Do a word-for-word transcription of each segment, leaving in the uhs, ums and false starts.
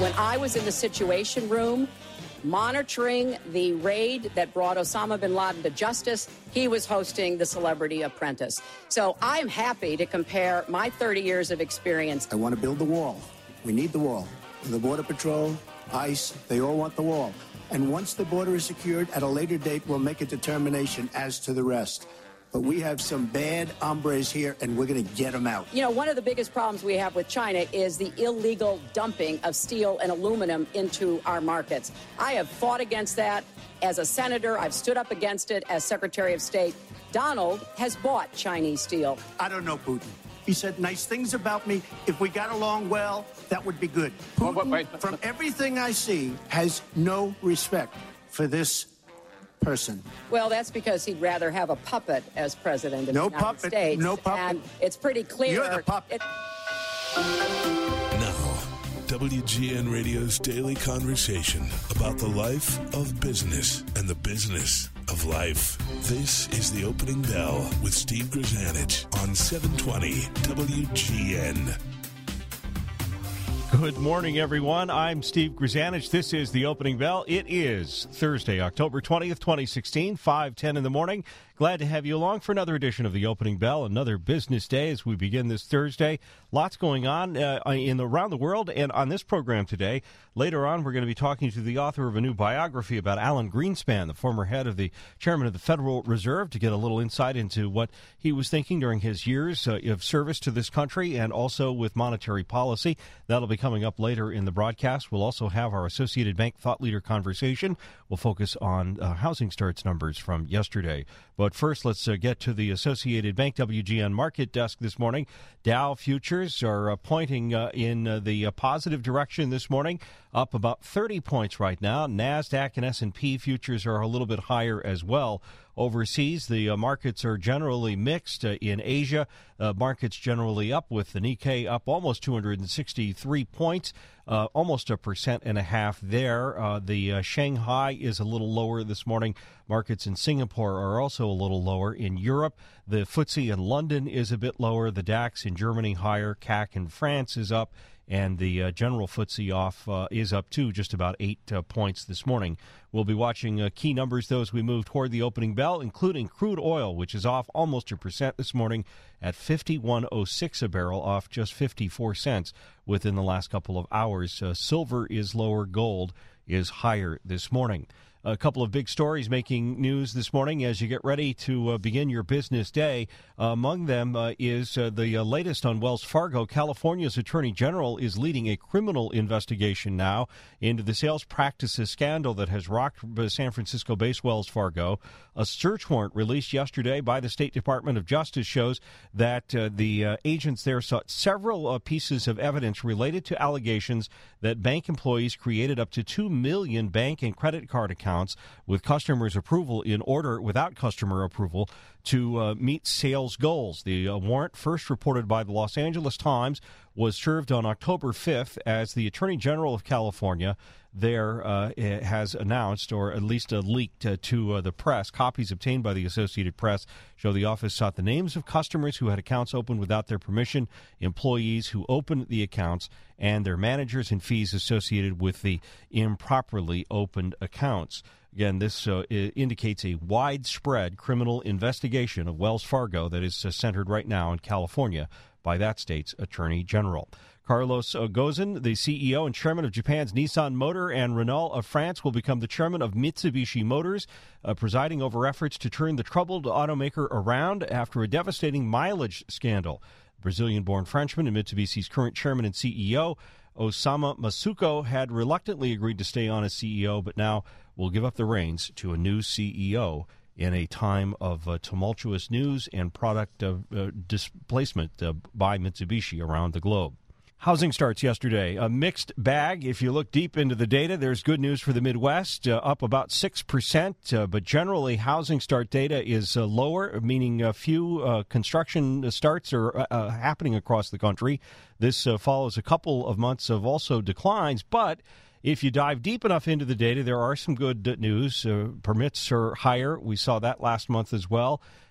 When I was in the Situation Room monitoring the raid that brought Osama bin Laden to justice, he was hosting the Celebrity Apprentice. So I am happy to compare my thirty years of experience. I want to build the wall. We need the wall. The Border Patrol, ICE, they all want the wall. And once the border is secured, at a later date, we'll make a determination as to the rest. But we have some bad hombres here, and we're going to get them out. You know, one of the biggest problems we have with China is the illegal dumping of steel and aluminum into our markets. I have fought against that as a senator. I've stood up against it as Secretary of State. Donald has bought Chinese steel. I don't know Putin. He said nice things about me. If we got along well, that would be good. Putin, wait, wait, wait. from everything I see, has no respect for this person. Well, that's because he'd rather have a puppet as president of no the United puppet, States. No puppet. And it's pretty clear. You're the puppet. It- Now, W G N Radio's daily conversation about the life of business and the business of life. This is The Opening Bell with Steve Grzanich on seven twenty W G N. Good morning, everyone. I'm Steve Grzanich. This is The Opening Bell. It is Thursday, October twentieth, twenty sixteen, five ten in the morning. Glad to have you along for another edition of The Opening Bell, another business day as we begin this Thursday. Lots going on uh, in the, around the world and on this program today. Later on, we're going to be talking to the author of a new biography about Alan Greenspan, the former head of the chairman of the Federal Reserve, to get a little insight into what he was thinking during his years uh, of service to this country and also with monetary policy. That'll be coming up later in the broadcast. We'll also have our Associated Bank Thought Leader conversation. We'll focus on uh, housing starts numbers from yesterday. But first, let's uh, get to the Associated Bank W G N market desk this morning. Dow futures are uh, pointing uh, in uh, the uh, positive direction this morning, up about thirty points right now. NASDAQ and S and P futures are a little bit higher as well. Overseas, the uh, markets are generally mixed. Uh, in Asia, uh, markets generally up, with the Nikkei up almost two hundred sixty-three points, uh, almost a percent and a half there. Uh, the uh, Shanghai is a little lower this morning. Markets in Singapore are also a little lower. In Europe, the F T S E in London is a bit lower. The DAX in Germany higher. C A C in France is up. And the uh, general F T S E off uh, is up, too, just about eight uh, points this morning. We'll be watching uh, key numbers, though, as we move toward the opening bell, including crude oil, which is off almost a percent this morning at fifty-one oh six a barrel, off just fifty-four cents within the last couple of hours. Uh, silver is lower. Gold is higher this morning. A couple of big stories making news this morning as you get ready to uh, begin your business day. Uh, among them uh, is uh, the uh, latest on Wells Fargo. California's Attorney General is leading a criminal investigation now into the sales practices scandal that has rocked San Francisco-based Wells Fargo. A search warrant released yesterday by the State Department of Justice shows that uh, the uh, agents there sought several uh, pieces of evidence related to allegations that bank employees created up to two million bank and credit card accounts with customers' approval in order without customer approval to uh, meet sales goals. The uh, warrant, first reported by the Los Angeles Times, was served on October fifth as the Attorney General of California there uh, has announced, or at least uh, leaked uh, to uh, the press. Copies obtained by the Associated Press show the office sought the names of customers who had accounts opened without their permission, employees who opened the accounts, and their managers, and fees associated with the improperly opened accounts. Again, this uh, indicates a widespread criminal investigation of Wells Fargo that is uh, centered right now in California by that state's Attorney General. Carlos Ghosn, the C E O and chairman of Japan's Nissan Motor and Renault of France, will become the chairman of Mitsubishi Motors, uh, presiding over efforts to turn the troubled automaker around after a devastating mileage scandal. Brazilian-born Frenchman and Mitsubishi's current chairman and C E O, Osamu Masuko, had reluctantly agreed to stay on as C E O, but now will give up the reins to a new C E O in a time of uh, tumultuous news and product uh, uh, displacement uh, by Mitsubishi around the globe. Housing starts yesterday, a mixed bag. If you look deep into the data, there's good news for the Midwest, uh, up about six percent. Uh, but generally, housing start data is uh, lower, meaning a few uh, construction starts are uh, uh, happening across the country. This uh, follows a couple of months of also declines. But if you dive deep enough into the data, there are some good news. Uh, permits are higher. We saw that last month as well.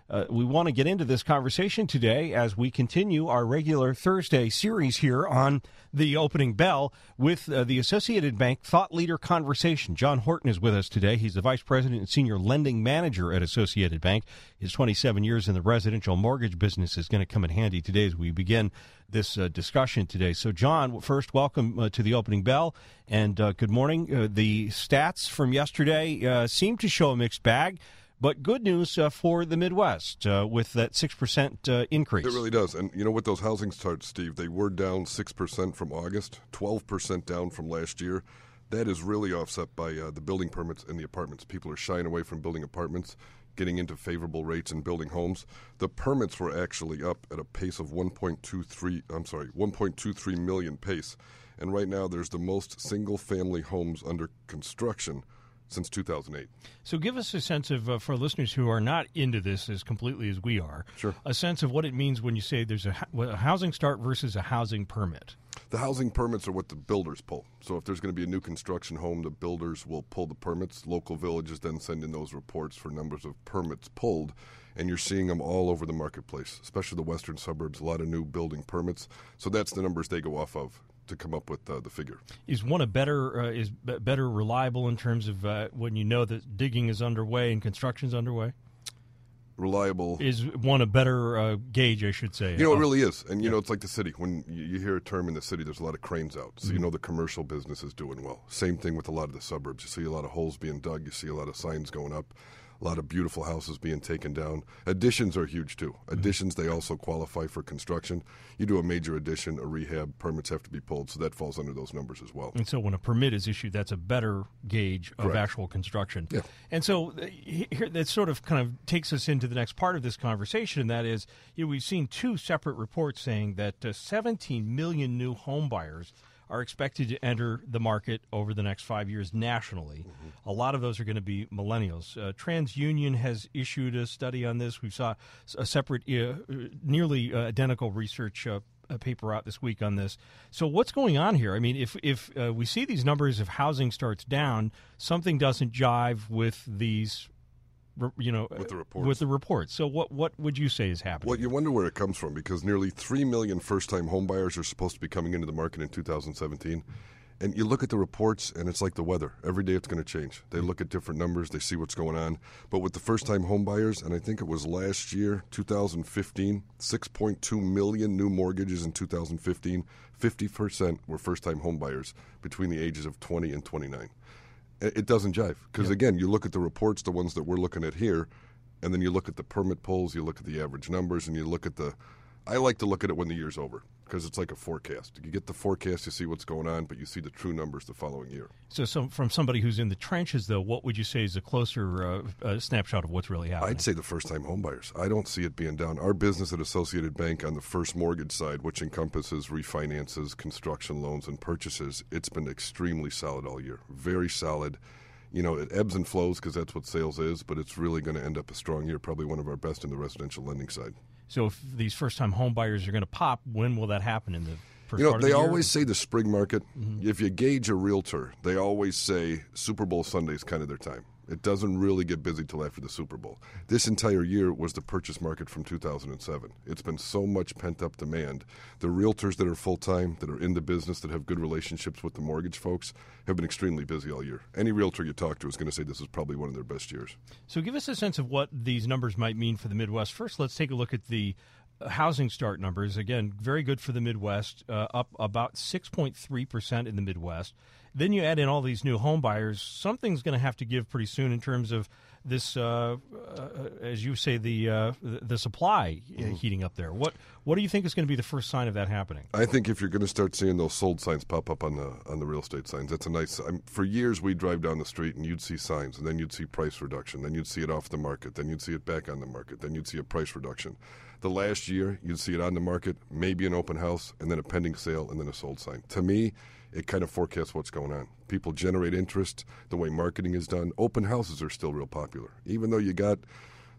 Uh, we want to get into this conversation today as we continue our regular Thursday series here on the Opening Bell with uh, the Associated Bank Thought Leader Conversation. John Horton is with us today. He's the Vice President and Senior Lending Manager at Associated Bank. His twenty-seven years in the residential mortgage business is going to come in handy today as we begin this uh, discussion today. So, John, first, welcome uh, to the Opening Bell, and uh, good morning. Uh, the stats from yesterday uh, seem to show a mixed bag. But good news uh, for the Midwest uh, with that six percent uh, increase. It really does. And, you know, with those housing starts, Steve, they were down six percent from August, twelve percent down from last year. That is really offset by uh, the building permits in the apartments. People are shying away from building apartments, getting into favorable rates and building homes. The permits were actually up at a pace of one point two three, I'm sorry, one point two three million pace. And right now there's the most single-family homes under construction since two thousand eight. So give us a sense of, uh, for listeners who are not into this as completely as we are, sure. a sense of what it means when you say there's a, a housing start versus a housing permit. The housing permits are what the builders pull. So if there's going to be a new construction home, the builders will pull the permits. Local villages then send in those reports for numbers of permits pulled, and you're seeing them all over the marketplace, especially the western suburbs, a lot of new building permits. So that's the numbers they go off of to come up with uh, the figure. Is one a better uh, is b- better reliable in terms of uh, when you know that digging is underway and construction is underway? Reliable. Is one a better uh, gauge, I should say? You know, it really is. And, you yeah. know, it's like the city. When you, you hear a term in the city, there's a lot of cranes out. So, mm-hmm. you know, the commercial business is doing well. Same thing with a lot of the suburbs. You see a lot of holes being dug. You see a lot of signs going up. A lot of beautiful houses being taken down. Additions are huge, too. Additions, they also qualify for construction. You do a major addition, a rehab, permits have to be pulled, so that falls under those numbers as well. And so when a permit is issued, that's a better gauge of Correct. actual construction. Yeah. And so uh, here, that sort of kind of takes us into the next part of this conversation, and that is, you know, we've seen two separate reports saying that uh, seventeen million new home buyers are expected to enter the market over the next five years nationally. Mm-hmm. A lot of those are going to be millennials. Uh, TransUnion has issued a study on this. We saw a separate, uh, nearly uh, identical research uh, a paper out this week on this. So what's going on here? I mean, if if uh, we see these numbers of housing starts down, something doesn't jive with these, you know, with the reports. With the reports. So what what would you say is happening? Well, you wonder where it comes from, because nearly three million first-time homebuyers are supposed to be coming into the market in two thousand seventeen. And you look at the reports, and it's like the weather. Every day it's going to change. They look at different numbers. They see what's going on. But with the first-time homebuyers, and I think it was last year, two thousand fifteen, six point two million new mortgages in two thousand fifteen. fifty percent were first-time homebuyers between the ages of twenty and twenty-nine. It doesn't jive because, yep. again, you look at the reports, the ones that we're looking at here, and then you look at the permit polls, you look at the average numbers, and you look at the – I like to look at it when the year's over because it's like a forecast. You get the forecast, you see what's going on, but you see the true numbers the following year. So some, from somebody who's in the trenches, though, what would you say is a closer uh, uh, snapshot of what's really happening? I'd say the first-time homebuyers. I don't see it being down. Our business at Associated Bank on the first mortgage side, which encompasses refinances, construction loans, and purchases, it's been extremely solid all year. Very solid. You know, it ebbs and flows because that's what sales is, but it's really going to end up a strong year, probably one of our best in the residential lending side. So if these first-time home buyers are going to pop, when will that happen in the first You know, part of they the year? always say the spring market. Mm-hmm. If you gauge a realtor, they always say Super Bowl Sunday is kind of their time. It doesn't really get busy till after the Super Bowl. This entire year was the purchase market from two thousand seven. It's been so much pent-up demand. The realtors that are full-time, that are in the business, that have good relationships with the mortgage folks, have been extremely busy all year. Any realtor you talk to is going to say this is probably one of their best years. So give us a sense of what these numbers might mean for the Midwest. First, let's take a look at the housing start numbers. Again, very good for the Midwest, uh, up about six point three percent in the Midwest. Then you add in all these new home buyers. Something's going to have to give pretty soon in terms of this, uh, uh, as you say, the uh, the supply mm-hmm. heating up there. What what do you think is going to be the first sign of that happening? I think if you're going to start seeing those sold signs pop up on the on the real estate signs, that's a nice. I'm, for years, we'd drive down the street and you'd see signs, and then you'd see price reduction, then you'd see it off the market, then you'd see it back on the market, then you'd see a price reduction. The last year, you'd see it on the market, maybe an open house, and then a pending sale, and then a sold sign. To me, it kind of forecasts what's going on. People generate interest, the way marketing is done. Open houses are still real popular. Even though you got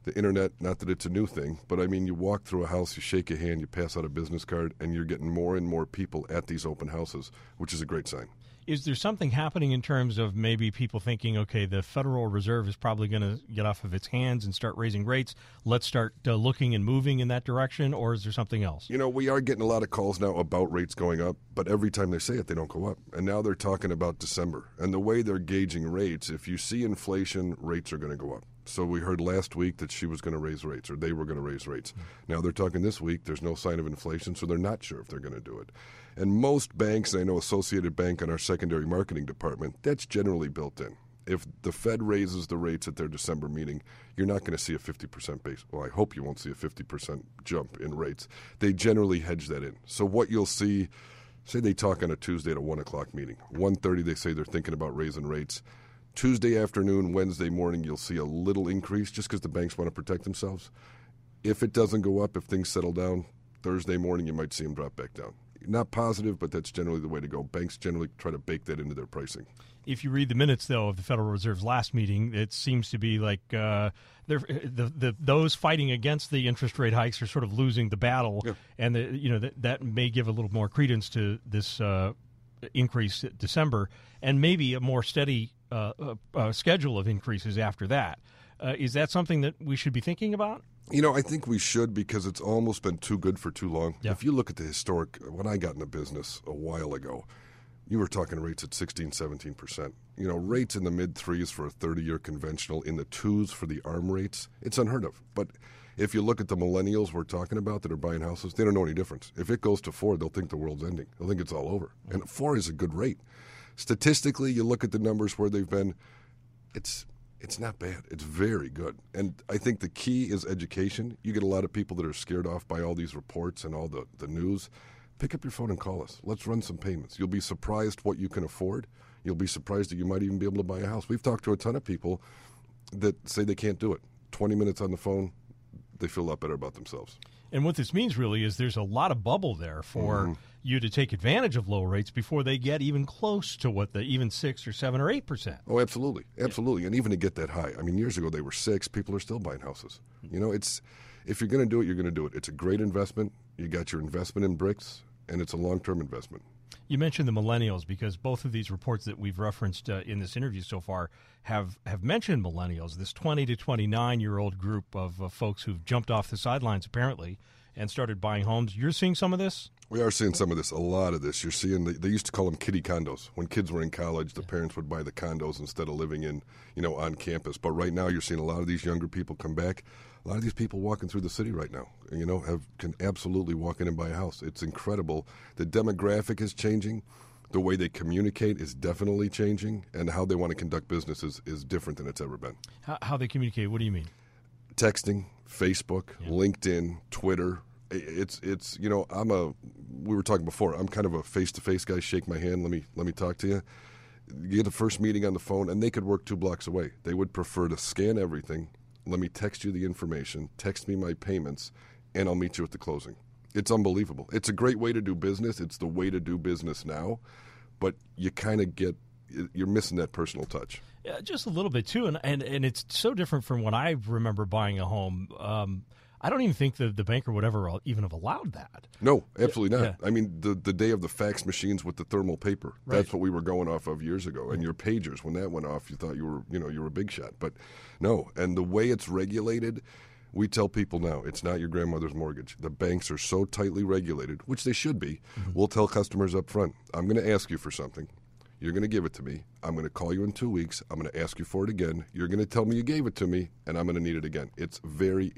the internet, not that it's a new thing, but I mean, you walk through a house, you shake a hand, you pass out a business card, and you're getting more and more people at these open houses, which is a great sign. Is there something happening in terms of maybe people thinking, okay, the Federal Reserve is probably going to get off of its hands and start raising rates. Let's start uh, looking and moving in that direction, or is there something else? You know, we are getting a lot of calls now about rates going up, but every time they say it, they don't go up. And now they're talking about December. And the way they're gauging rates, if you see inflation, rates are going to go up. So we heard last week that she was going to raise rates, or they were going to raise rates. Mm-hmm. Now they're talking this week, there's no sign of inflation, so they're not sure if they're going to do it. And most banks, and I know Associated Bank and our secondary marketing department, that's generally built in. If the Fed raises the rates at their December meeting, you're not going to see a fifty percent base. Well, I hope you won't see a fifty percent jump in rates. They generally hedge that in. So what you'll see, say they talk on a Tuesday at a one o'clock meeting. one thirty, they say they're thinking about raising rates. Tuesday afternoon, Wednesday morning, you'll see a little increase just because the banks want to protect themselves. If it doesn't go up, if things settle down, Thursday morning you might see them drop back down. Not positive, but that's generally the way to go. Banks generally try to bake that into their pricing. If you read the minutes, though, of the Federal Reserve's last meeting, it seems to be like uh, they're, the, the those fighting against the interest rate hikes are sort of losing the battle, yeah. and the, you know that, that may give a little more credence to this uh, increase in December, and maybe a more steady uh, uh, uh, schedule of increases after that. Uh, is that something that we should be thinking about? You know, I think we should because it's almost been too good for too long. Yeah. If you look at the historic, when I got into business a while ago, you were talking rates at sixteen, seventeen percent. You know, rates in the mid-threes for a thirty-year conventional, in the twos for the ARM rates, it's unheard of. But if you look at the millennials we're talking about that are buying houses, they don't know any difference. If it goes to four, they'll think the world's ending. They'll think it's all over. And four is a good rate. Statistically, you look at the numbers where they've been, it's it's not bad. It's very good. And I think the key is education. You get a lot of people that are scared off by all these reports and all the, the news. Pick up your phone and call us. Let's run some payments. You'll be surprised what you can afford. You'll be surprised that you might even be able to buy a house. We've talked to a ton of people that say they can't do it. twenty minutes on the phone, they feel a lot better about themselves. And what this means really is there's a lot of bubble there for mm-hmm. you to take advantage of low rates before they get even close to what the even six or seven or eight percent. Oh, absolutely, absolutely, yeah. And even to get that high. I mean, years ago they were six. People are still buying houses. You know, it's if you're going to do it, you're going to do it. It's a great investment. You got your investment in bricks, and it's a long-term investment. You mentioned the millennials because both of these reports that we've referenced uh, in this interview so far have, have mentioned millennials, this twenty to twenty-nine-year-old group of uh, folks who've jumped off the sidelines apparently and started buying homes. You're seeing some of this? We are seeing some of this, a lot of this. You're seeing, the, they used to call them kiddie condos. When kids were in college, the parents would buy the condos instead of living in, you know, on campus. But right now you're seeing a lot of these younger people come back. A lot of these people walking through the city right now, you know, have can absolutely walk in and buy a house. It's incredible. The demographic is changing. The way they communicate is definitely changing. And how they want to conduct business is, is different than it's ever been. How, how they communicate, what do you mean? Texting, Facebook, yeah. LinkedIn, Twitter. It's, it's you know, I'm a, we were talking before, I'm kind of a face-to-face guy. Shake my hand, let me let me talk to you. You get a first meeting on the phone, and they could work two blocks away. They would prefer to scan everything. Let me text you the information, text me my payments, and I'll meet you at the closing. It's unbelievable. It's a great way to do business. It's the way to do business now, but you kind of get, you're missing that personal touch. Yeah, just a little bit, too, and, and, and it's so different from when I remember buying a home. Um, I don't even think the, the banker would ever even have allowed that. No, absolutely not. Yeah. I mean, the the day of the fax machines with the thermal paper, right. That's what we were going off of years ago. And your pagers, when that went off, you thought you were, you know, you were a big shot. But no, and the way it's regulated, we tell people now, it's not your grandmother's mortgage. The banks are so tightly regulated, which they should be. Mm-hmm. We'll tell customers up front, I'm going to ask you for something. You're going to give it to me. I'm going to call you in two weeks. I'm going to ask you for it again. You're going to tell me you gave it to me, and I'm going to need it again. It's very...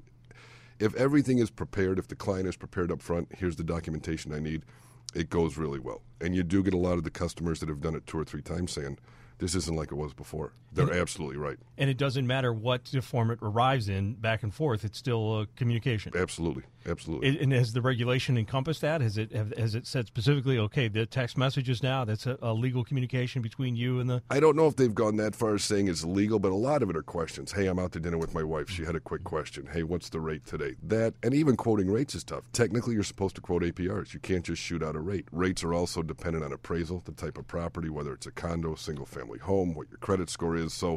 If everything is prepared, if the client is prepared up front, here's the documentation I need, it goes really well. And you do get a lot of the customers that have done it two or three times saying, this isn't like it was before. They're and, absolutely right. And it doesn't matter what form it arrives in, back and forth, it's still uh, communication. Absolutely, absolutely. It, and has the regulation encompassed that? Has it have, has it said specifically, okay, the text messages now, that's a, a legal communication between you and the... I don't know if they've gone that far as saying it's legal, but a lot of it are questions. Hey, I'm out to dinner with my wife. She had a quick question. Hey, what's the rate today? That, and even quoting rates is tough. Technically, you're supposed to quote A P Rs. You can't just shoot out a rate. Rates are also dependent on appraisal, the type of property, whether it's a condo, single-family home, what your credit score is. So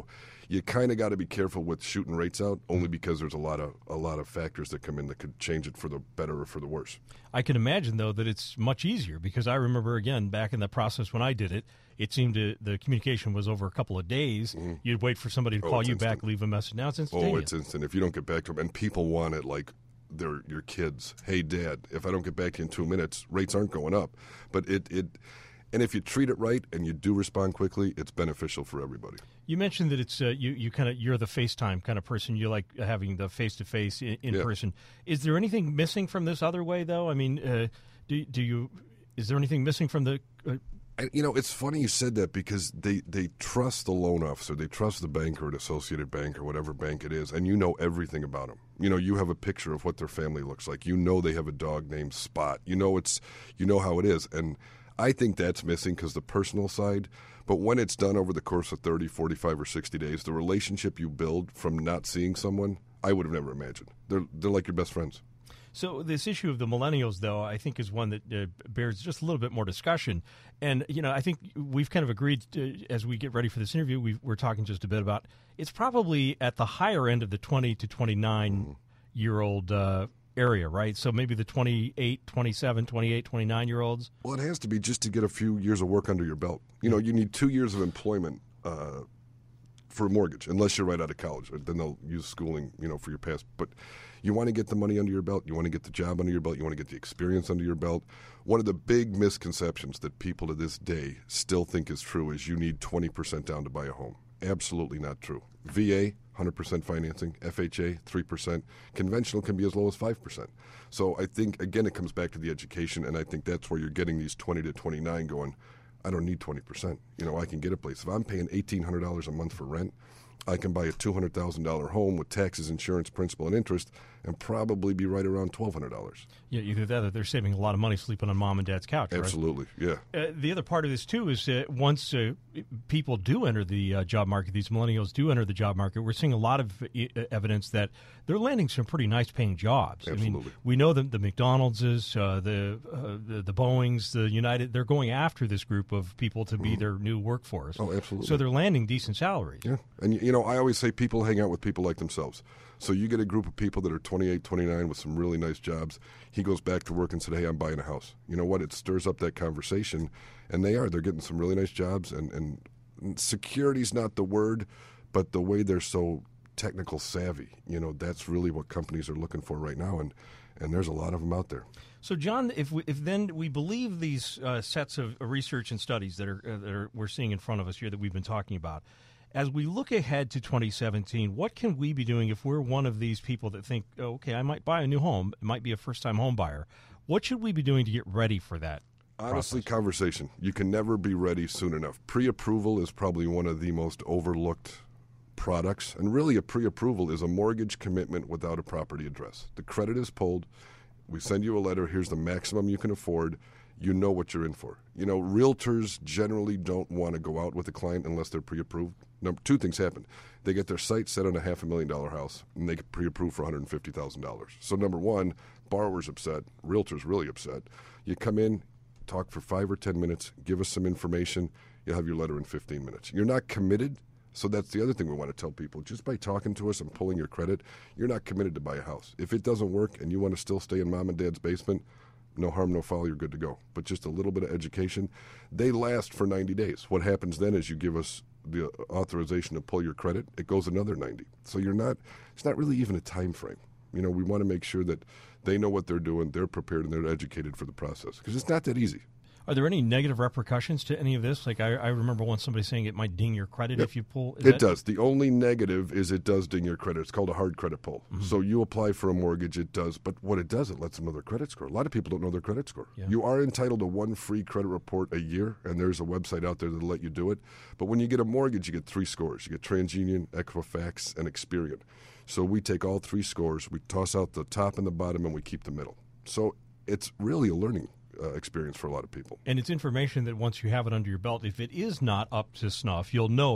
you kind of got to be careful with shooting rates out, only because there's a lot of a lot of factors that come in that could change it for the better or for the worse. I can imagine, though, that it's much easier because I remember, again, back in the process when I did it, it seemed to, the communication was over a couple of days. Mm-hmm. You'd wait for somebody to oh, call you instant. back, leave a message. Now it's instantaneous. Oh, it's instant. If you don't get back to them, and people want it like they're your kids. Hey, Dad, if I don't get back to you in two minutes, rates aren't going up. But it, it and if you treat it right and you do respond quickly, it's beneficial for everybody. You mentioned that it's uh, you. You kind of you're the FaceTime kind of person. You like having the face to face in, in yeah. person. Is there anything missing from this other way, though? I mean, uh, do do you? Is there anything missing from the? Uh, I, you know, it's funny you said that because they, they trust the loan officer, they trust the bank or an Associated Bank or whatever bank it is, and you know everything about them. You know, you have a picture of what their family looks like. You know they have a dog named Spot. You know it's you know how it is, and I think that's missing because the personal side. But when it's done over the course of thirty, forty-five, or sixty days, the relationship you build from not seeing someone, I would have never imagined. They're they're like your best friends. So this issue of the millennials, though, I think is one that uh, bears just a little bit more discussion. And, you know, I think we've kind of agreed to, as we get ready for this interview, we've, we're talking just a bit about it's probably at the higher end of the twenty to twenty-nine-year-old uh, area, right? So maybe the twenty-eight, twenty-seven, twenty-eight, twenty-nine-year-olds? Well, it has to be just to get a few years of work under your belt. You know, you need two years of employment uh, for a mortgage, unless you're right out of college. Then they'll use schooling, you know, for your past. But you want to get the money under your belt. You want to get the job under your belt. You want to get the experience under your belt. One of the big misconceptions that people to this day still think is true is you need twenty percent down to buy a home. Absolutely not true. V A, one hundred percent financing. F H A, three percent. Conventional can be as low as five percent. So I think, again, it comes back to the education, and I think that's where you're getting these twenty to twenty-nine going, I don't need twenty percent. You know, I can get a place. If I'm paying eighteen hundred dollars a month for rent, I can buy a two hundred thousand dollars home with taxes, insurance, principal, and interest and probably be right around twelve hundred dollars. Yeah, either that or they're saving a lot of money sleeping on mom and dad's couch, right? Absolutely, yeah. Uh, the other part of this, too, is uh, once uh, people do enter the uh, job market, these millennials do enter the job market, we're seeing a lot of e- evidence that they're landing some pretty nice-paying jobs. Absolutely. I mean, we know that the McDonald's, uh, the, uh, the the Boeings, the United, they're going after this group of people to be mm. their new workforce. Oh, absolutely. So they're landing decent salaries. Yeah, and, you know, I always say people hang out with people like themselves. So you get a group of people that are twenty-eight, twenty-nine with some really nice jobs. He goes back to work and said, hey, I'm buying a house. You know what? It stirs up that conversation, and they are. They're getting some really nice jobs, and, and security's not the word, but the way they're so technical savvy, you know, that's really what companies are looking for right now, and, and there's a lot of them out there. So, John, if we, if then we believe these uh, sets of research and studies that are uh, that are we're seeing in front of us here that we've been talking about, as we look ahead to twenty seventeen, what can we be doing if we're one of these people that think, oh, okay, I might buy a new home, it might be a first-time home buyer. What should we be doing to get ready for that? Honestly, process? Conversation. You can never be ready soon enough. Pre-approval is probably one of the most overlooked products, and really a pre-approval is a mortgage commitment without a property address. The credit is pulled. We send you a letter. Here's the maximum you can afford. You know what you're in for. You know, realtors generally don't want to go out with a client unless they're pre-approved. Number two things happen. They get their sights set on a half a million dollar house, and they get pre-approved for one hundred fifty thousand dollars. So number one, borrower's upset. Realtor's really upset. You come in, talk for five or ten minutes, give us some information. You'll have your letter in fifteen minutes. You're not committed. So that's the other thing we want to tell people. Just by talking to us and pulling your credit, you're not committed to buy a house. If it doesn't work and you want to still stay in mom and dad's basement, no harm, no foul, you're good to go. But just a little bit of education. They last for ninety days. What happens then is you give us the authorization to pull your credit. It goes another ninety. So you're not, it's not really even a time frame. You know, we want to make sure that they know what they're doing, they're prepared, and they're educated for the process. Because it's not that easy. Are there any negative repercussions to any of this? Like I, I remember once somebody saying it might ding your credit yep. if you pull. Is it that... does. The only negative is it does ding your credit. It's called a hard credit pull. Mm-hmm. So you apply for a mortgage, it does. But what it does, it lets them know their credit score. A lot of people don't know their credit score. Yeah. You are entitled to one free credit report a year, and there's a website out there that'll let you do it. But when you get a mortgage, you get three scores. You get TransUnion, Equifax, and Experian. So we take all three scores, we toss out the top and the bottom, and we keep the middle. So it's really a learning Uh, experience for a lot of people. And it's information that once you have it under your belt, if it is not up to snuff, you'll know it,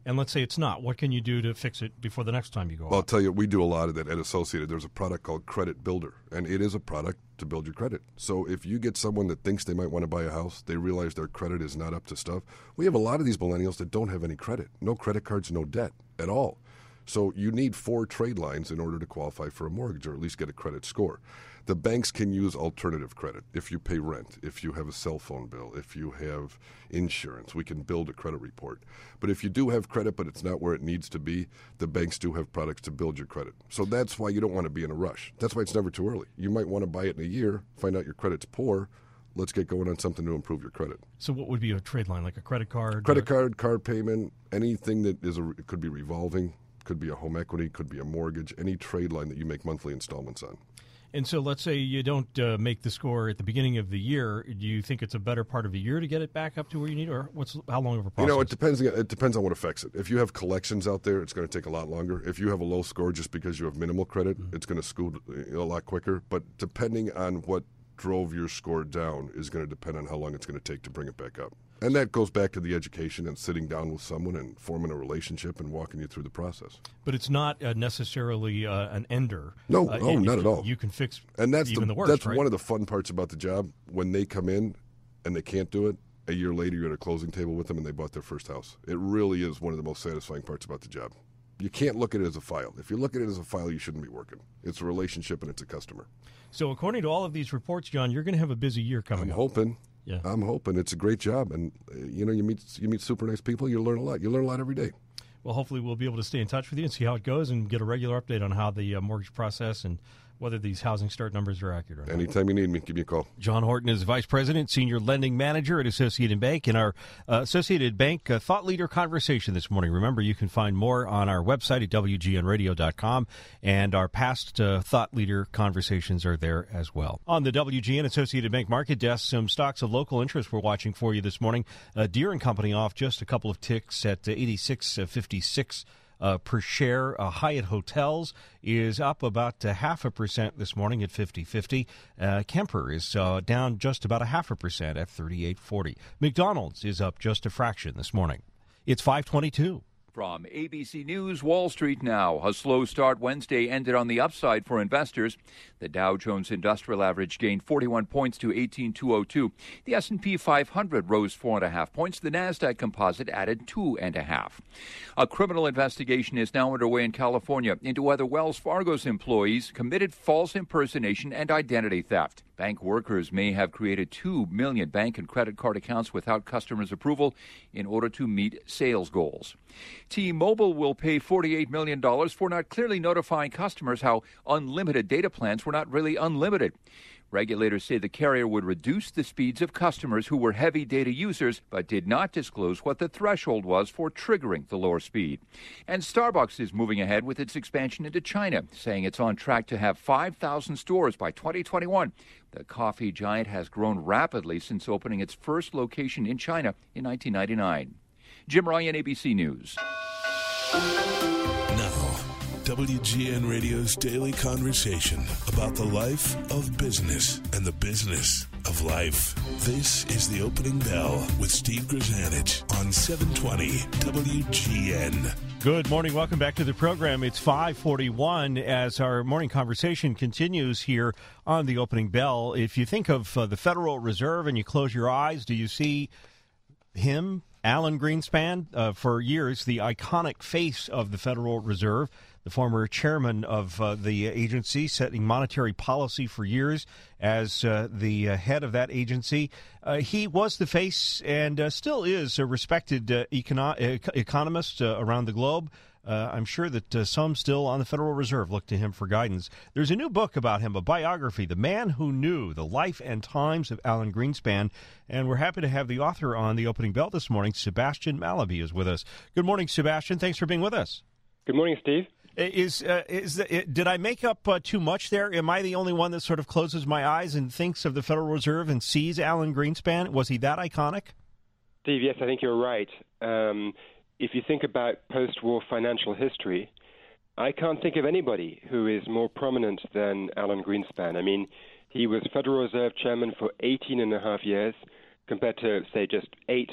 and let's say it's not. What can you do to fix it before the next time you go Well, I'll out? tell you, we do a lot of that at Associated. There's a product called Credit Builder, and it is a product to build your credit. So if you get someone that thinks they might want to buy a house, they realize their credit is not up to stuff. We have a lot of these millennials that don't have any credit, no credit cards, no debt at all. So you need four trade lines in order to qualify for a mortgage or at least get a credit score. The banks can use alternative credit. If you pay rent, if you have a cell phone bill, if you have insurance, we can build a credit report. But if you do have credit but it's not where it needs to be, the banks do have products to build your credit. So that's why you don't want to be in a rush. That's why it's never too early. You might want to buy it in a year, find out your credit's poor. Let's get going on something to improve your credit. So what would be a trade line, like a credit card? Credit card, card payment, anything that is a, it could be revolving, could be a home equity, could be a mortgage, any trade line that you make monthly installments on. And so let's say you don't uh, make the score at the beginning of the year. Do you think it's a better part of a year to get it back up to where you need, or what's how long of a process? You know, it depends. It depends on what affects it. If you have collections out there, it's going to take a lot longer. If you have a low score just because you have minimal credit, mm-hmm. it's going to scoot a lot quicker. But depending on what drove your score down is going to depend on how long it's going to take to bring it back up. And that goes back to the education and sitting down with someone and forming a relationship and walking you through the process. But it's not uh, necessarily uh, an ender. No, uh, no, not you, at all. You can fix and that's even the, the worst, That's right? one of the fun parts about the job. When they come in and they can't do it, a year later you're at a closing table with them and they bought their first house. It really is one of the most satisfying parts about the job. You can't look at it as a file. If you look at it as a file, you shouldn't be working. It's a relationship and it's a customer. So according to all of these reports, John, you're going to have a busy year coming I'm up. hoping. Yeah. I'm hoping. It's a great job. And, uh, you know, you meet you meet super nice people. You learn a lot. You learn a lot every day. Well, hopefully we'll be able to stay in touch with you and see how it goes and get a regular update on how the uh, mortgage process and whether these housing start numbers are accurate or not. Anytime you need me, give me a call. John Horton is Vice President, Senior Lending Manager at Associated Bank. In our uh, Associated Bank uh, Thought Leader conversation this morning, remember you can find more on our website at W G N radio dot com, and our past uh, Thought Leader conversations are there as well. On the W G N Associated Bank market desk, some stocks of local interest we're watching for you this morning. Uh, Deere and Company off just a couple of ticks at uh, eighty-six fifty-six. Uh, per share. Uh, Hyatt Hotels is up about a half a percent this morning at fifty fifty. Uh, Kemper is uh, down just about a half a percent at thirty-eight forty. McDonald's is up just a fraction this morning. It's five twenty-two. From A B C News, Wall Street now. A slow start Wednesday ended on the upside for investors. The Dow Jones Industrial Average gained forty-one points to eighteen thousand two hundred two. The S and P five hundred rose four and a half points. The Nasdaq Composite added two and a half. A criminal investigation is now underway in California into whether Wells Fargo's employees committed false impersonation and identity theft. Bank workers may have created two million bank and credit card accounts without customers' approval in order to meet sales goals. T-Mobile will pay forty-eight million dollars for not clearly notifying customers how unlimited data plans were not really unlimited. Regulators say the carrier would reduce the speeds of customers who were heavy data users but did not disclose what the threshold was for triggering the lower speed. And Starbucks is moving ahead with its expansion into China, saying it's on track to have five thousand stores by twenty twenty-one. The coffee giant has grown rapidly since opening its first location in China in nineteen ninety-nine. Jim Ryan, A B C News. Now, W G N Radio's daily conversation about the life of business and the business of life. This is The Opening Bell with Steve Grzanich on seven twenty W G N. Good morning. Welcome back to the program. It's five forty-one as our morning conversation continues here on The Opening Bell. If you think of uh, the Federal Reserve and you close your eyes, do you see him, Alan Greenspan, uh, for years the iconic face of the Federal Reserve, the former chairman of uh, the agency, setting monetary policy for years as uh, the uh, head of that agency. Uh, he was the face and uh, still is a respected uh, econo- economist uh, around the globe. Uh, I'm sure that uh, some still on the Federal Reserve look to him for guidance. There's a new book about him, a biography, The Man Who Knew, The Life and Times of Alan Greenspan, and we're happy to have the author on The Opening Bell this morning. Sebastian Mallaby is with us. Good morning, Sebastian. Thanks for being with us. Good morning, Steve. Is uh, is the, did I make up uh, too much there? Am I the only one that sort of closes my eyes and thinks of the Federal Reserve and sees Alan Greenspan? Was he that iconic? Steve, yes, I think you're right. Um, if you think about post-war financial history, I can't think of anybody who is more prominent than Alan Greenspan. I mean, he was Federal Reserve Chairman for eighteen and a half years compared to, say, just eight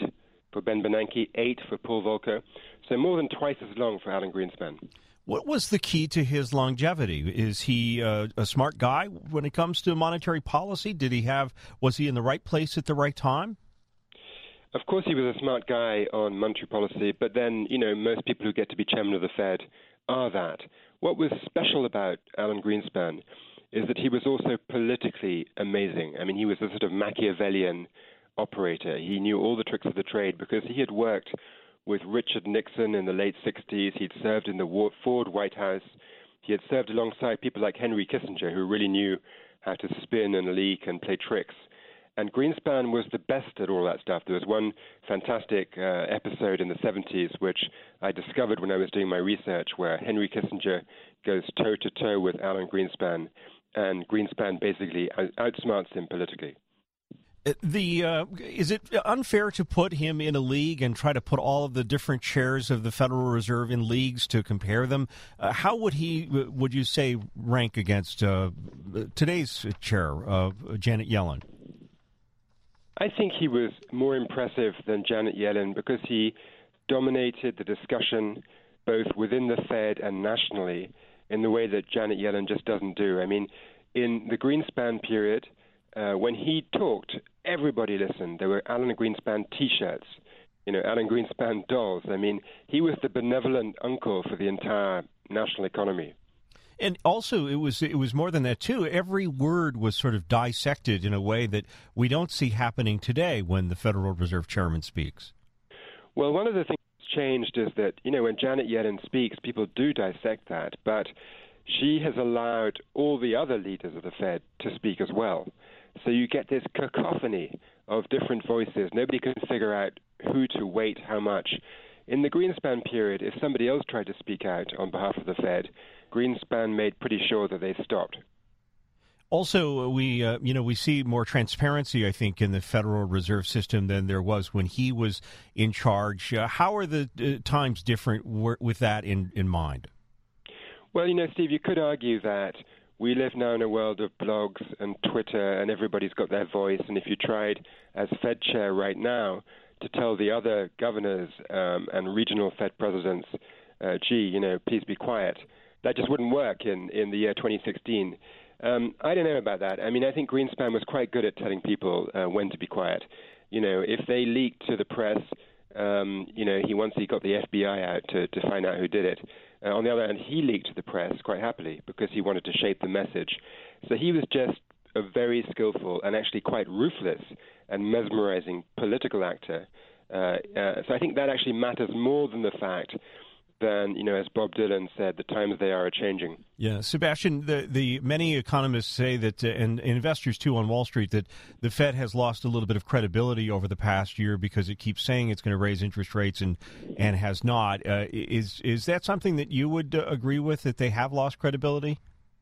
for Ben Bernanke, eight for Paul Volcker. So more than twice as long for Alan Greenspan. What was the key to his longevity? Is he uh, a smart guy when it comes to monetary policy? Did he have, was he in the right place at the right time? Of course he was a smart guy on monetary policy, but then, you know, most people who get to be chairman of the Fed are that. What was special about Alan Greenspan is that he was also politically amazing. I mean, he was a sort of Machiavellian operator. He knew all the tricks of the trade because he had worked with Richard Nixon in the late sixties. He'd served in the Ford White House. He had served alongside people like Henry Kissinger, who really knew how to spin and leak and play tricks. And Greenspan was the best at all that stuff. There was one fantastic uh, episode in the seventies, which I discovered when I was doing my research, where Henry Kissinger goes toe-to-toe with Alan Greenspan, and Greenspan basically outsmarts him politically. The uh, is it unfair to put him in a league and try to put all of the different chairs of the Federal Reserve in leagues to compare them? Uh, how would he, would you say, rank against uh, today's chair, uh, Janet Yellen? I think he was more impressive than Janet Yellen because he dominated the discussion both within the Fed and nationally in the way that Janet Yellen just doesn't do. I mean, in the Greenspan period, Uh, when he talked, everybody listened. There were Alan Greenspan T-shirts, you know, Alan Greenspan dolls. I mean, he was the benevolent uncle for the entire national economy. And also, it was it was more than that, too. Every word was sort of dissected in a way that we don't see happening today when the Federal Reserve Chairman speaks. Well, one of the things that's changed is that, you know, when Janet Yellen speaks, people do dissect that, but she has allowed all the other leaders of the Fed to speak as well. So you get this cacophony of different voices. Nobody can figure out who to weight how much. In the Greenspan period, if somebody else tried to speak out on behalf of the Fed, Greenspan made pretty sure that they stopped. Also, we uh, you know we see more transparency, I think, in the Federal Reserve System than there was when he was in charge. Uh, how are the uh, times different w- with that in, in mind? Well, you know, Steve, you could argue that we live now in a world of blogs and Twitter, and everybody's got their voice. And if you tried, as Fed chair right now, to tell the other governors um, and regional Fed presidents, uh, gee, you know, please be quiet, that just wouldn't work in, in the year twenty sixteen. Um, I don't know about that. I mean, I think Greenspan was quite good at telling people uh, when to be quiet. You know, if they leaked to the press, um, you know, he once he got the F B I out to, to find out who did it. Uh, on the other hand, he leaked to the press quite happily because he wanted to shape the message. So he was just a very skillful and actually quite ruthless and mesmerizing political actor. Uh, uh, so I think that actually matters more than the fact than, you know, as Bob Dylan said, the times they are changing. Yeah, Sebastian, the, the many economists say that, uh, and investors too on Wall Street, that the Fed has lost a little bit of credibility over the past year because it keeps saying it's going to raise interest rates and and has not. Uh, is is that something that you would uh, agree with, that they have lost credibility?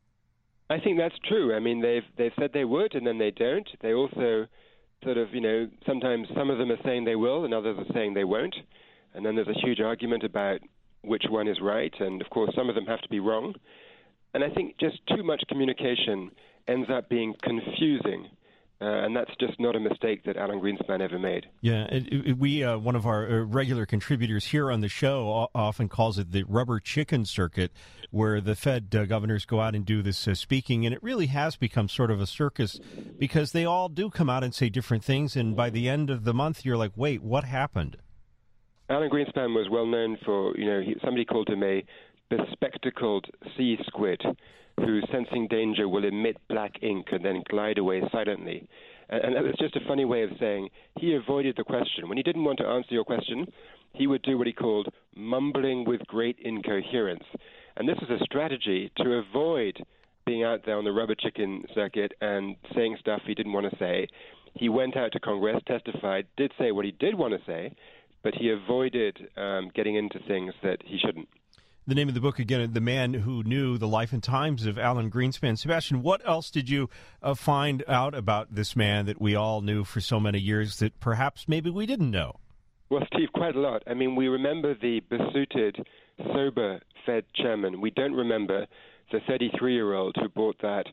I think that's true. I mean, they've they've said they would, and then they don't. They also sort of, you know, sometimes some of them are saying they will, and others are saying they won't, and then there's a huge argument about which one is right, and of course some of them have to be wrong. And I think just too much communication ends up being confusing, uh, and that's just not a mistake that Alan Greenspan ever made. Yeah, it, it, we uh, one of our regular contributors here on the show often calls it the rubber chicken circuit, where the Fed uh, governors go out and do this uh, speaking, and it really has become sort of a circus because they all do come out and say different things, and by the end of the month you're like, wait, what happened? Alan Greenspan was well known for, you know, he, somebody called him a bespectacled sea squid who, sensing danger, will emit black ink and then glide away silently. And, and that was just a funny way of saying he avoided the question. When he didn't want to answer your question, he would do what he called mumbling with great incoherence. And this was a strategy to avoid being out there on the rubber chicken circuit and saying stuff he didn't want to say. He went out to Congress, testified, did say what he did want to say, but he avoided um, getting into things that he shouldn't. The name of the book, again, The Man Who Knew the Life and Times of Alan Greenspan. Sebastian, what else did you uh, find out about this man that we all knew for so many years that perhaps maybe we didn't know? Well, Steve, quite a lot. I mean, we remember the besooted, sober Fed chairman. We don't remember the thirty-three-year-old who bought that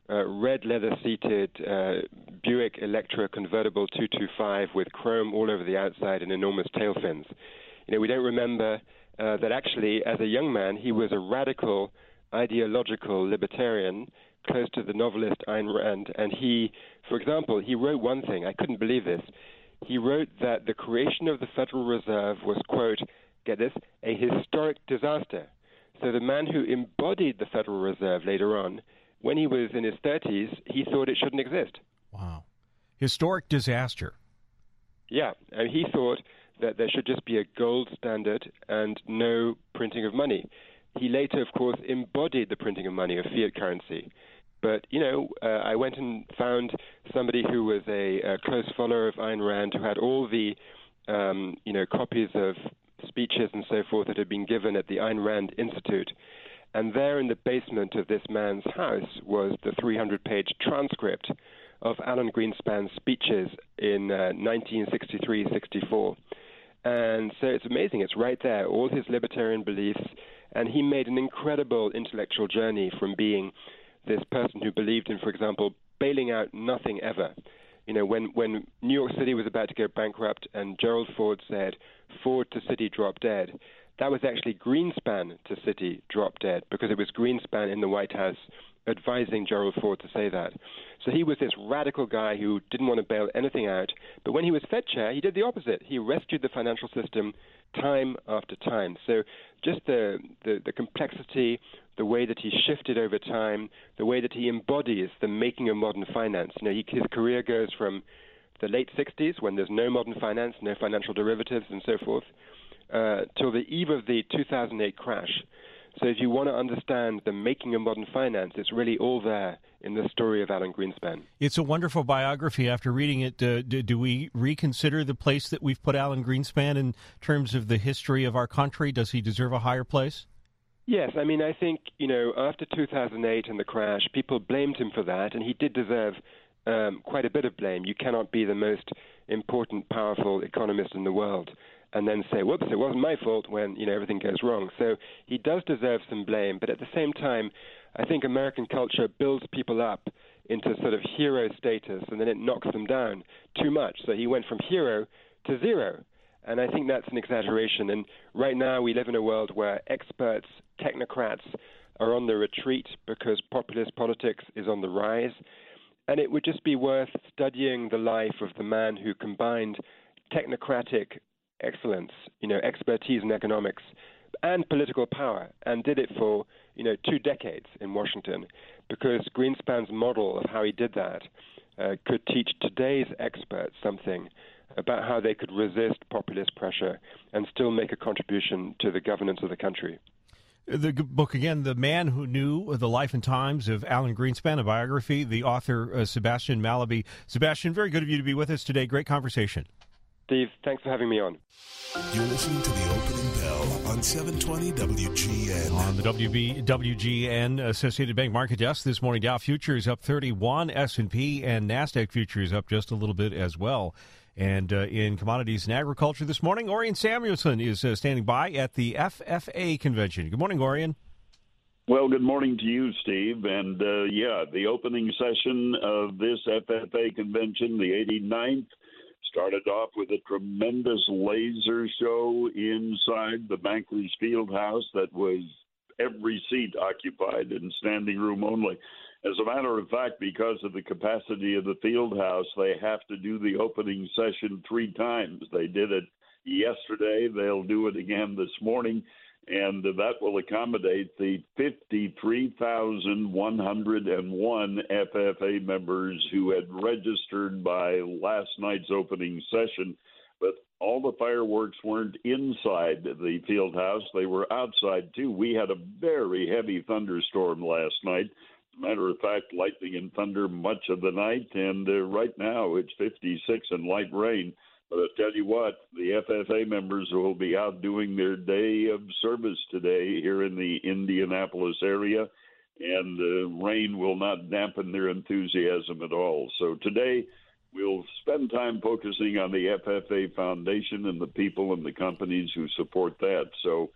uh, red leather-seated uh, Buick Electra convertible two twenty-five with chrome all over the outside and enormous tail fins. You know, we don't remember uh, that actually, as a young man, he was a radical, ideological libertarian, close to the novelist Ayn Rand, and he, for example, he wrote one thing, I couldn't believe this, he wrote that the creation of the Federal Reserve was, quote, get this, a historic disaster. So the man who embodied the Federal Reserve later on, when he was in his thirties, he thought it shouldn't exist. Wow. Historic disaster. Yeah, and he thought that there should just be a gold standard and no printing of money. He later, of course, embodied the printing of money, of fiat currency. But, you know, uh, I went and found somebody who was a, a close follower of Ayn Rand, who had all the, um, you know, copies of speeches and so forth that had been given at the Ayn Rand Institute. And there in the basement of this man's house was the three hundred page transcript of Alan Greenspan's speeches in uh, nineteen sixty-three sixty-four. And so it's amazing. It's right there, all his libertarian beliefs. And he made an incredible intellectual journey from being this person who believed in, for example, bailing out nothing ever. You know, when, when New York City was about to go bankrupt and Gerald Ford said, Ford to city, drop dead, that was actually Greenspan to city, drop dead, because it was Greenspan in the White House advising Gerald Ford to say that. So he was this radical guy who didn't want to bail anything out. But when he was Fed chair, he did the opposite. He rescued the financial system time after time. So just the, the, the complexity, the way that he shifted over time, the way that he embodies the making of modern finance. You know, he, his career goes from the late sixties, when there's no modern finance, no financial derivatives and so forth, uh, till the eve of the two thousand eight crash. So if you want to understand the making of modern finance, it's really all there in the story of Alan Greenspan. It's a wonderful biography. After reading it, uh, do, do we reconsider the place that we've put Alan Greenspan in terms of the history of our country? Does he deserve a higher place? Yes, I mean, I think, you know, after two thousand eight and the crash, people blamed him for that, and he did deserve um, quite a bit of blame. You cannot be the most important, powerful economist in the world and then say, whoops, it wasn't my fault when, you know, everything goes wrong. So he does deserve some blame, but at the same time, I think American culture builds people up into sort of hero status, and then it knocks them down too much. So he went from hero to zero. And I think that's an exaggeration. And right now we live in a world where experts, technocrats are on the retreat because populist politics is on the rise. And it would just be worth studying the life of the man who combined technocratic excellence, you know, expertise in economics and political power, and did it for, you know, two decades in Washington, because Greenspan's model of how he did that uh, could teach today's experts something about how they could resist populist pressure and still make a contribution to the governance of the country. The book, again, The Man Who Knew, The Life and Times of Alan Greenspan, a biography, the author, uh, Sebastian Mallaby. Sebastian, very good of you to be with us today. Great conversation. Steve, thanks for having me on. You're listening to The Opening Bell on seven twenty W G N. On the W B W G N Associated Bank Market Desk this morning, Dow futures up thirty-one, S and P and NASDAQ futures up just a little bit as well. And uh, in commodities and agriculture this morning, Orion Samuelson is uh, standing by at the F F A convention. Good morning, Orion. Well, good morning to you, Steve. And, uh, yeah, the opening session of this F F A convention, the eighty-ninth, started off with a tremendous laser show inside the Bankers Field House that was every seat occupied and standing room only. As a matter of fact, because of the capacity of the field house, they have to do the opening session three times. They did it yesterday. They'll do it again this morning, and that will accommodate the fifty-three thousand one hundred one F F A members who had registered by last night's opening session. But all the fireworks weren't inside the field house. They were outside, too. We had a very heavy thunderstorm last night. Matter of fact, lightning and thunder much of the night, and uh, right now it's fifty-six and light rain. But I'll tell you what, the F F A members will be out doing their day of service today here in the Indianapolis area, and uh, rain will not dampen their enthusiasm at all. So today we'll spend time focusing on the F F A Foundation and the people and the companies who support that. So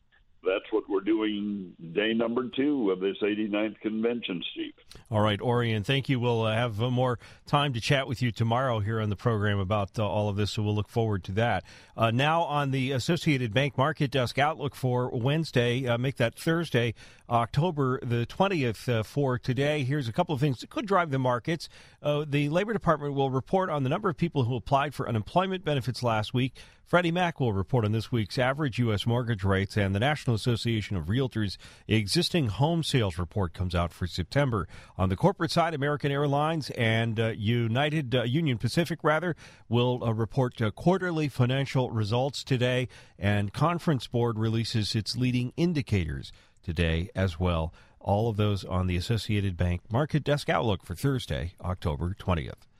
that's what we're doing day number two of this eighty-ninth convention, Steve. All right, Orion, thank you. We'll uh, have uh, more time to chat with you tomorrow here on the program about uh, all of this, so we'll look forward to that. Uh, now on the Associated Bank Market Desk outlook for Wednesday, uh, make that Thursday, October the twentieth uh, for today. Here's a couple of things that could drive the markets. Uh, the Labor Department will report on the number of people who applied for unemployment benefits last week. Freddie Mac will report on this week's average U S mortgage rates, and the National Association of Realtors' existing home sales report comes out for September. On the corporate side, American Airlines and uh, United uh, Union Pacific, rather, will uh, report uh, quarterly financial results today, and Conference Board releases its leading indicators today as well. All of those on the Associated Bank Market Desk outlook for Thursday, October twentieth.